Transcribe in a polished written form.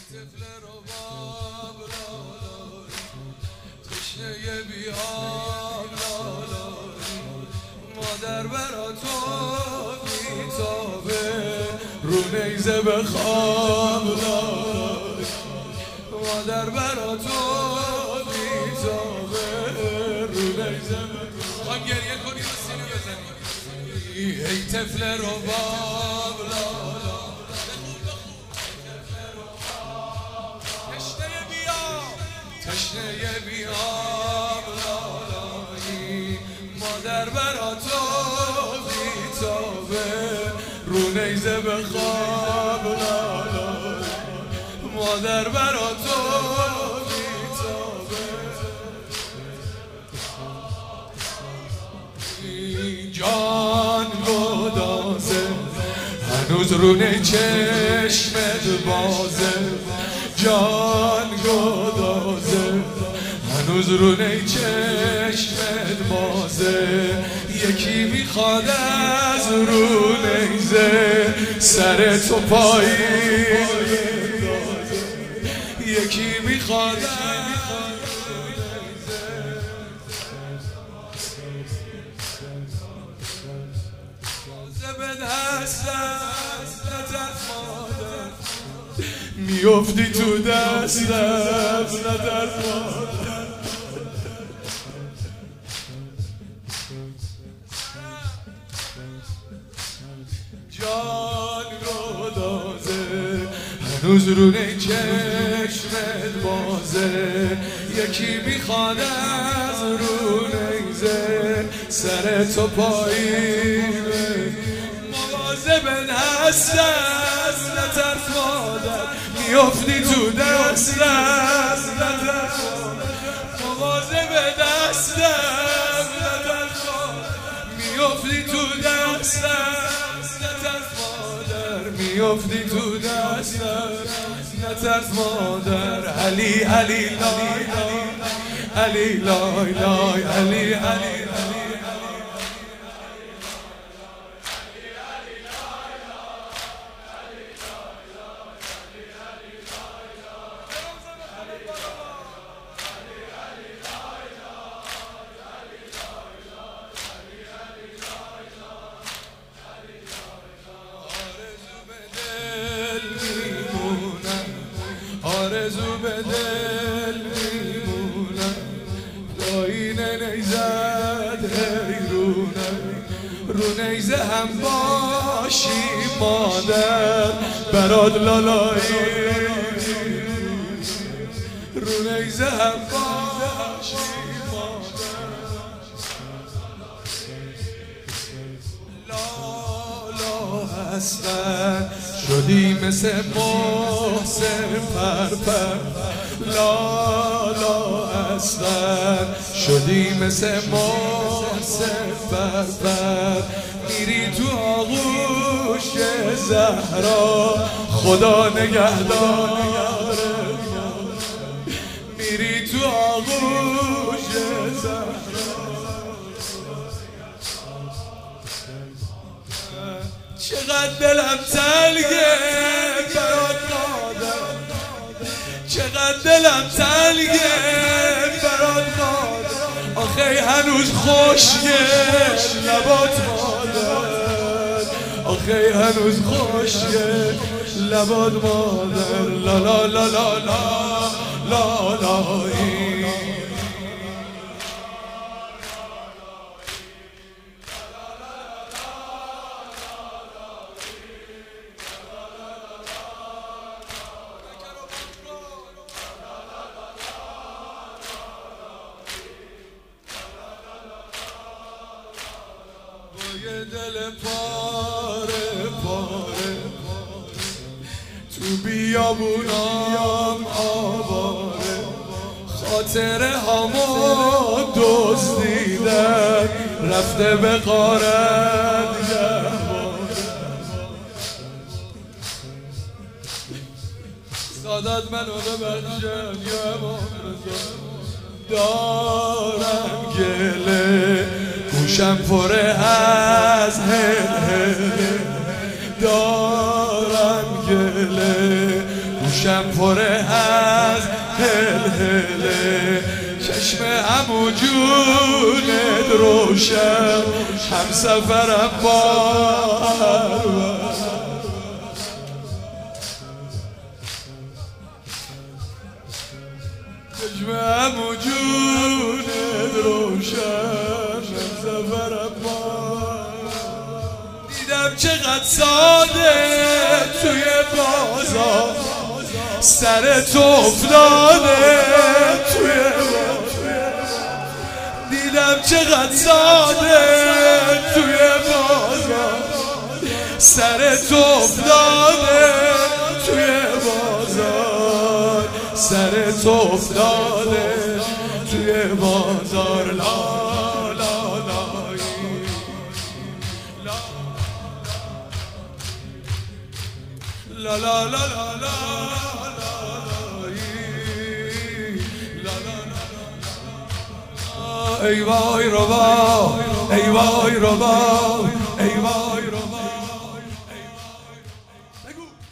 طفل رباب لالایی تشنه بیاب لالایی مادر برا تو میتابه رو نیزه بخواب لالایی مادر برا تو میتابه رو نیزه بخواب گریه کنی و سینه بزنی ای طفل رباب لالایی تشنه بیاب لالایی مادر برا تو بیتابه رو نیزه بخواب لالایی مادر برا تو بیتابه جان گدازه هنوز رونه چشمت بازه جان گدازه هنوز رونه چشمت بازه یکی میخواد از رو نیزه سر تو پایین یکی میخواد به دستت مادر میافتی تو دستم نترس مادر جان گدازه هنوز رونه چشمت بازه یکی میخواد از رو نیزه سر تو پایینه مواظب دستت نترس مادر میافتی تو دستم نترس مواظب دستم نترس میافتی تو دستم نترس مادر میافتی تو دستم نترس مادر علی علی لای علی لای لای علی علی آرزو به دل میمونم داین نیزت حیرونم رو نیزه هم باشی مادر برات لالایی رو نیزه هم باشی مادر لالا هستن شدی مثل محسن پرپر لالا هستن شدی مثل محسن پرپر میری تو آغوش زهرا خدا نگهدار میری تو آغوش زهرا چقدر دلم تلگه برات مادر چقدر دلم تلگه برات مادر آخه هنوز خوشگل لبات مادر آخه هنوز خوشگل لبات مادر لا لا لا لا لا لا لا یه دل پاره پاره تو بیابونام آواره خاطره هامو دزدیدن رفته به غارت سادات منو ببخشن یا امام رضا دارم گله گوشم پره از هل دارم گله گوشم پره از هلهله چشم عمو جونت روشن هم سفرم بار چشم عمو جونت روشن هم سفرم بار دیدم چقدر ساده توی بازار سرت افتاده توی دیدم چقدر ساده توی بازار سرت افتاده توی بازار سرت افتاده توی بازار لا لا لا لا لا لا ای وای ربا ای وای ربا ای وای ربا بگو